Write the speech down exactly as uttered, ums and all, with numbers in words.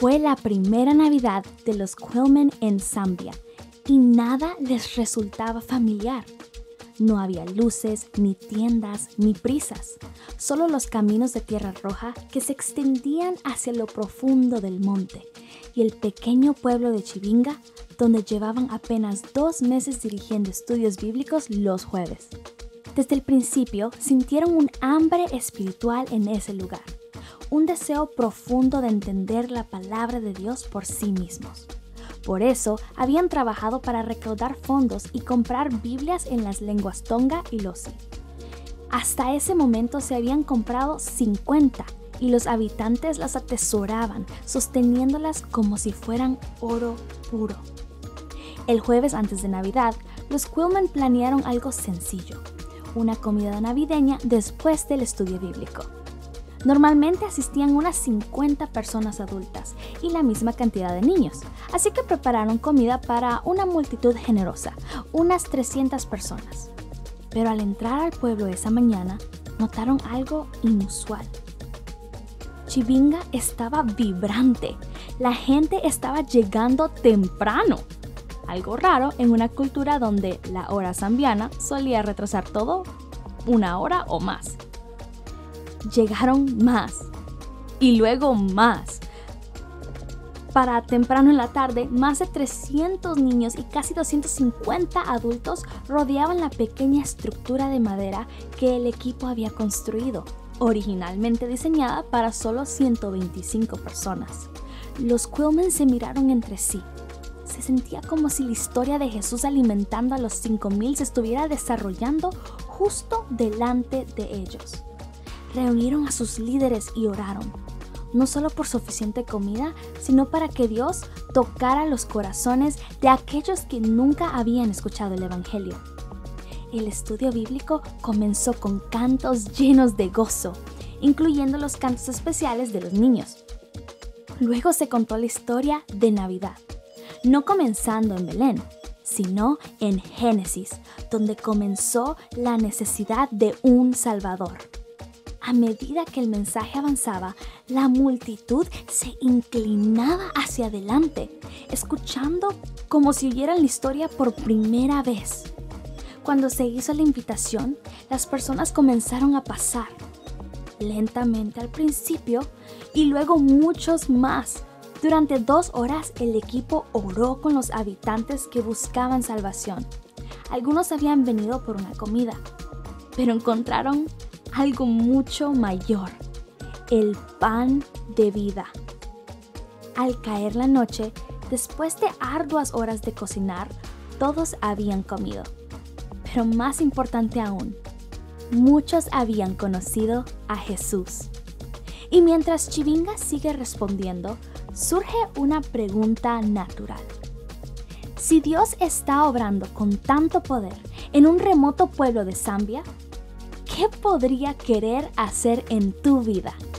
Fue la primera Navidad de los Quillman en Zambia y nada les resultaba familiar. No había luces, ni tiendas, ni prisas, solo los caminos de tierra roja que se extendían hacia lo profundo del monte y el pequeño pueblo de Chibinga, donde llevaban apenas dos meses dirigiendo estudios bíblicos los jueves. Desde el principio sintieron un hambre espiritual en ese lugar, un deseo profundo de entender la palabra de Dios por sí mismos. Por eso, habían trabajado para recaudar fondos y comprar Biblias en las lenguas Tonga y Lozi. Hasta ese momento se habían comprado cincuenta y los habitantes las atesoraban, sosteniéndolas como si fueran oro puro. El jueves antes de Navidad, los Quillman planearon algo sencillo, una comida navideña después del estudio bíblico. Normalmente asistían unas cincuenta personas adultas y la misma cantidad de niños, así que prepararon comida para una multitud generosa, unas trescientas personas. Pero al entrar al pueblo esa mañana, notaron algo inusual. Chibinga estaba vibrante, la gente estaba llegando temprano. Algo raro en una cultura donde la hora zambiana solía retrasar todo una hora o más. Llegaron más y luego más. Para temprano en la tarde, más de trescientos niños y casi doscientos cincuenta adultos rodeaban la pequeña estructura de madera que el equipo había construido, originalmente diseñada para solo ciento veinticinco personas. Los Quillman se miraron entre sí. Se sentía como si la historia de Jesús alimentando a los cinco mil se estuviera desarrollando justo delante de ellos. Reunieron a sus líderes y oraron, no solo por suficiente comida, sino para que Dios tocara los corazones de aquellos que nunca habían escuchado el Evangelio. El estudio bíblico comenzó con cantos llenos de gozo, incluyendo los cantos especiales de los niños. Luego se contó la historia de Navidad, no comenzando en Belén, sino en Génesis, donde comenzó la necesidad de un Salvador. A medida que el mensaje avanzaba, la multitud se inclinaba hacia adelante, escuchando como si oyeran la historia por primera vez. Cuando se hizo la invitación, las personas comenzaron a pasar, lentamente al principio y luego muchos más. Durante dos horas el equipo oró con los habitantes que buscaban salvación. Algunos habían venido por una comida, pero encontraron algo mucho mayor, el pan de vida. Al caer la noche, después de arduas horas de cocinar, todos habían comido. Pero más importante aún, muchos habían conocido a Jesús. Y mientras Chibinga sigue respondiendo, surge una pregunta natural. Si Dios está obrando con tanto poder en un remoto pueblo de Zambia, ¿qué podría querer hacer en tu vida?